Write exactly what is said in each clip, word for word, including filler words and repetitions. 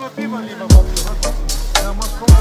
пиво, либо бабки. На Москву.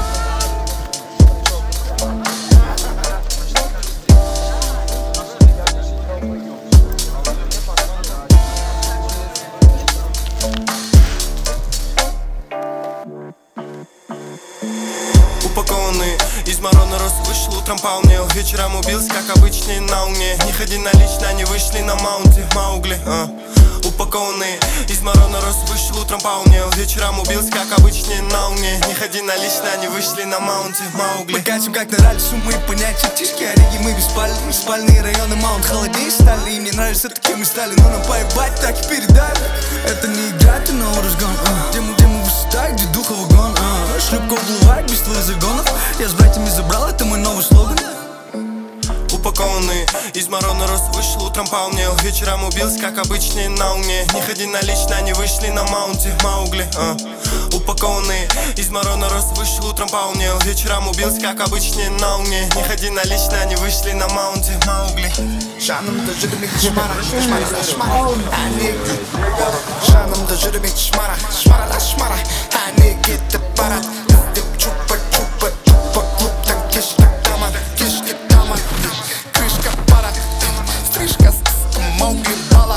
Упакованный из Марона рост вышел, утром поумнел. Вечером убился, как обычный на уме. Не ходи на лично, они вышли на маунте Маугли, а. Упакованный из Марона рост вышел, утром поумнел. Вечером убился, как обычный на уме. Не ходи на лично, они вышли на маунте Маугли. Мы катим как на ралли, суммы и понятия тишки. Ореги мы беспальные, спальные районы маунт холоднее стали. И мне нравится, такие мы стали, но нам поебать так и передали. Это не игра, ты на разгон, а. Где мы, где мы высота, где духа вагон, а. Шлюпка уплывает без твоих загонов. Я с братьями забрал, это мой новый слоган. Упакованный из Марона рост вышел, утром поумнел. Вечером убился, как обычный на уме. Не ходи на лично, они вышли на маунте Маугли, а. Упакованный из Марона рост вышел, утром поумнел. Вечером убился, как обычный на уме. Не ходи на лично, они вышли на маунте Маугли. Жанымда жүрмек шмара, шмара, шмара, әне Жанымда жүрмек шмара, шмара, шмара, әне кетіп барат. Іздеп чупа, чупа, чупа, клубтан кеш тақтаман, кешке таман. Крышка барат, стрижка с Маугли бала.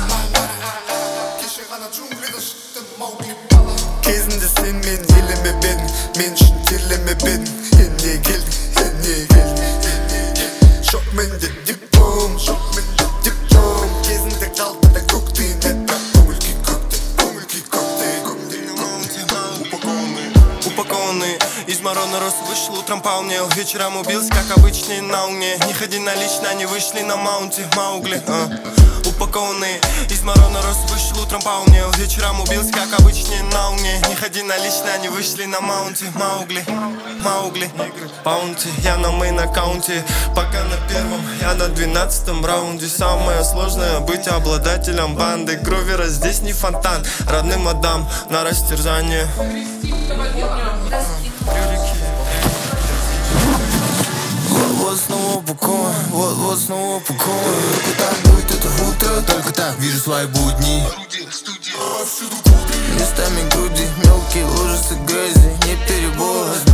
Кеше ғана джунглида шықты Маугли бала. Кезінде сен мен елеме бедің, мен үшін терлеме бедің. Ене келдің, ене келдің. Жоқ менде диплом, жоқ менде диплом. Кезінде қалды да көктейін еді, көңіл күй көкте, көңіл күй көкте, көкте, Упакованный, упакованный из Марона рост вышел, утром поумнел. Вечером убился, как обычный на уме. Не ходи на лично, они вышли на маунте Маугли, а. Упакованный из Марона рост вышел, утром поумнел. Вечером убился, как обычный на уме. Не ходи на лично, они вышли на маунте Маугли, Маугли. Паунти, я на мейн аккаунте. Пока на первом, я на двенадцатом раунде. Самое сложное быть обладателем банды Гровера, здесь не фонтан, родным отдам на растерзание. Вот снова упакован, вот, вот снова упакован. Только так будет это утро, только так вижу свои будни. Местами груди, мелкие лужицы грязи, не перебор.